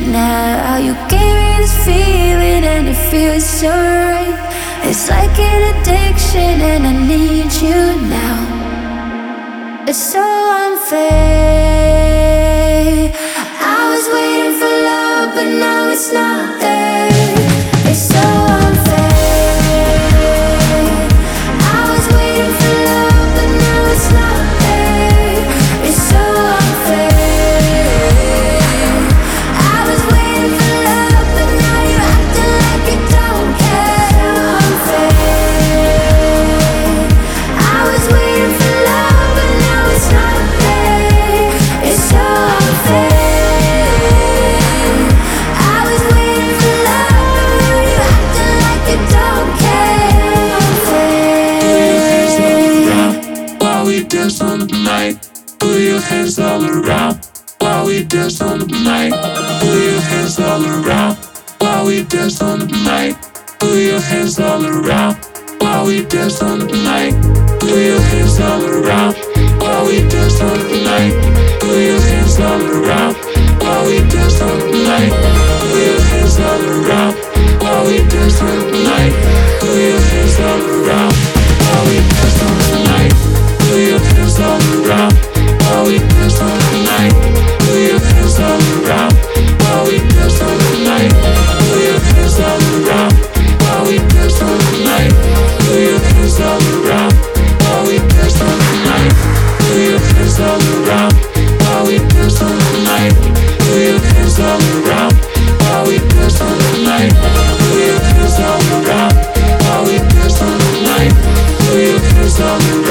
now. You gave me this feeling and it feels so right. It's like an addiction and I need you now. It's so unfair. I was waiting for love but now it's not there. It's so unfair. I was waiting for love but now it's not there. It's so unfair. I was waiting for love but now you're acting like you don't care. Unfair. I was waiting for love but now it's not there. It's so unfair. I was waiting for love but now you're acting like you don't care. Unfair. While we dance on the night, put your hands all around. While we dance on the night, put your hands all around. While we dance on the night, put your hands all around. While we dance on the night, put your hands all around. While we dance on the night, put your hands all around. While we dance on the night, put your hands all around. While we dance on the night, put your hands all around. While we dance on the night, put your hands all around. While we dance on the night, put your hands all around. While we dance on the night, put your hands all around. While we dance on the night, put your hands all around. While we dance on the night, put your hands all around. While we dance on the night, put your hands all around. While we dance on the night, put your hands all around. While we dance on the night, put your hands all around.